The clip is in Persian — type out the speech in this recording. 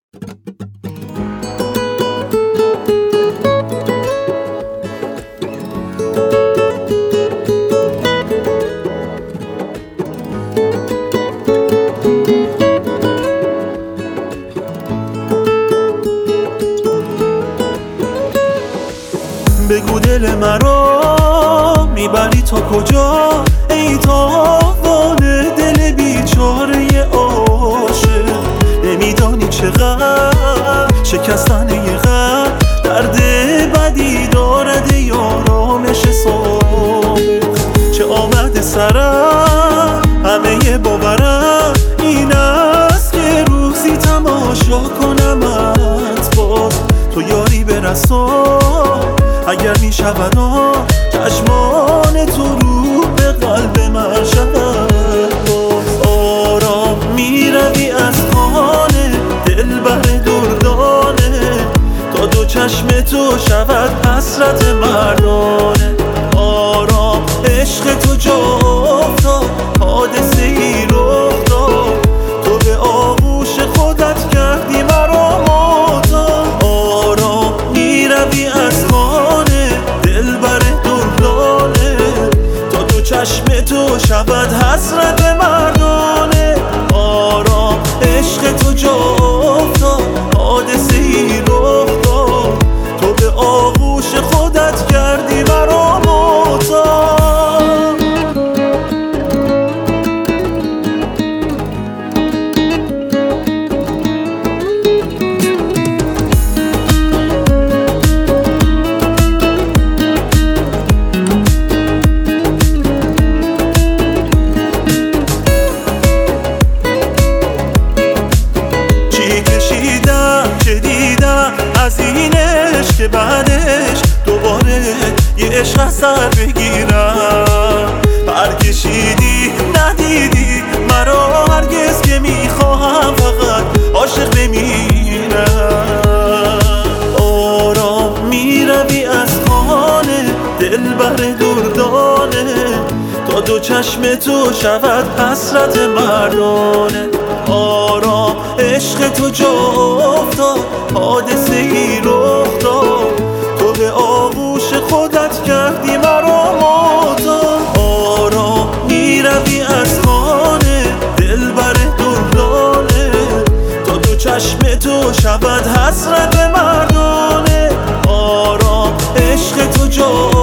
بگو دل مرا میبری تا کجا، ای تاوان دل بیچاره عاشق. نمیدانی چقدر شکستن یه قلب درد بدی دارد ای آرامش سابق. چه آمده سرم همه باورم این است که روزی تماشا کنمت باز. تو یاری برسان اگر می شود چشمان تو رو به قلب من شود باز. آرام می روی از خانه دلبر دردانه تا دو چشم تو شود حسرت مردانه. آرام عشق تو جا افتاد، حادثه ای رخ داد، تو به آغوش خودت کردی مرا معتاد. آرام می روی از خانه دلبر دردانه تا دو چشم تو شود حسرت مردانه. آرام عشق تو جا افتاد، حادثه ای رخ داد، تو به آغوش خودت کردی مرا معتاد. چه دیدم از این عشق که بعدش دوباره یه عشق از سر بگیرم. برکشیدی ندیدی مرا هرگز که میخواهم فقط عاشق بمیرم. آرام میروی از خانه دلبر دردانه تا دو چشم تو شود حسرت مردانه. آرام عشق تو جا افتاد، حادثه ای رخ داد، تو به آغوش خودت کردی مرا معتاد. آرام میروی از خانه دلبر دردانه تا دو چشم تو شود حسرت مردانه. آرام عشق تو جا